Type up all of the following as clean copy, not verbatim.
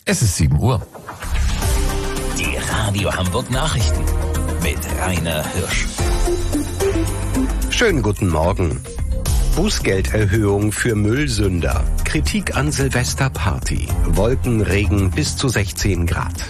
Es ist 7 Uhr. Die Radio Hamburg Nachrichten mit Rainer Hirsch. Schönen guten Morgen. Bußgelderhöhung für Müllsünder. Kritik an Silvesterparty. Wolkenregen bis zu 16 Grad.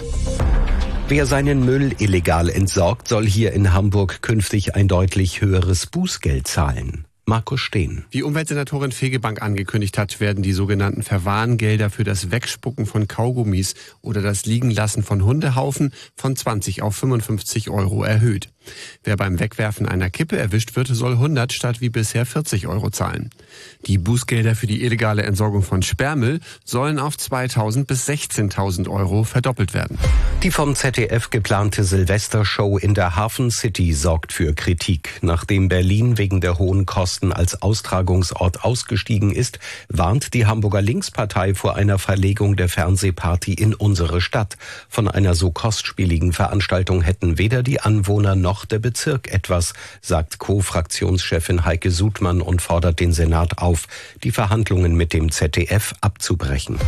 Wer seinen Müll illegal entsorgt, soll hier in Hamburg künftig ein deutlich höheres Bußgeld zahlen. Markus Steen. Wie Umweltsenatorin Fegebank angekündigt hat, werden die sogenannten Verwarngelder für das Wegspucken von Kaugummis oder das Liegenlassen von Hundehaufen von 20 auf 55 € erhöht. Wer beim Wegwerfen einer Kippe erwischt wird, soll 100 statt wie bisher 40 € zahlen. Die Bußgelder für die illegale Entsorgung von Sperrmüll sollen auf 2.000 bis 16.000 € verdoppelt werden. Die vom ZDF geplante Silvestershow in der Hafen City sorgt für Kritik. Nachdem Berlin wegen der hohen Kosten als Austragungsort ausgestiegen ist, warnt die Hamburger Linkspartei vor einer Verlegung der Fernsehparty in unsere Stadt. Von einer so kostspieligen Veranstaltung hätten weder die Anwohner noch der Bezirk etwas, sagt Co-Fraktionschefin Heike Sudmann und fordert den Senat auf, die Verhandlungen mit dem ZDF abzubrechen.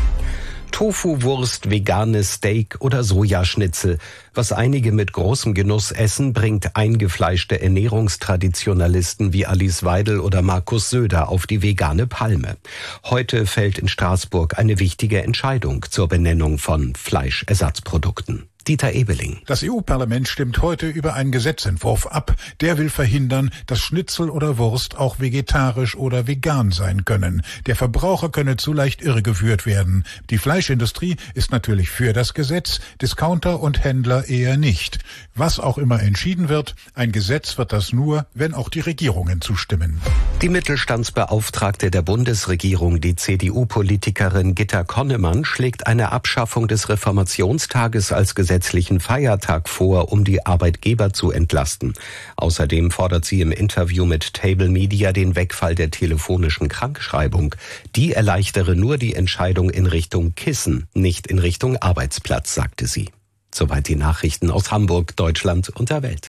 Tofu-Wurst, veganes Steak oder Sojaschnitzel. Was einige mit großem Genuss essen, bringt eingefleischte Ernährungstraditionalisten wie Alice Weidel oder Markus Söder auf die vegane Palme. Heute fällt in Straßburg eine wichtige Entscheidung zur Benennung von Fleischersatzprodukten. Dieter Ebeling. Das EU-Parlament stimmt heute über einen Gesetzentwurf ab. Der will verhindern, dass Schnitzel oder Wurst auch vegetarisch oder vegan sein können. Der Verbraucher könne zu leicht irregeführt werden. Die Fleischindustrie ist natürlich für das Gesetz, Discounter und Händler eher nicht. Was auch immer entschieden wird, ein Gesetz wird das nur, wenn auch die Regierungen zustimmen. Die Mittelstandsbeauftragte der Bundesregierung, die CDU-Politikerin Gitta Connemann, schlägt eine Abschaffung des Reformationstages als gesetzlichen Feiertag vor, um die Arbeitgeber zu entlasten. Außerdem fordert sie im Interview mit Table Media den Wegfall der telefonischen Krankschreibung. Die erleichtere nur die Entscheidung in Richtung Kissen, nicht in Richtung Arbeitsplatz, sagte sie. Soweit die Nachrichten aus Hamburg, Deutschland und der Welt.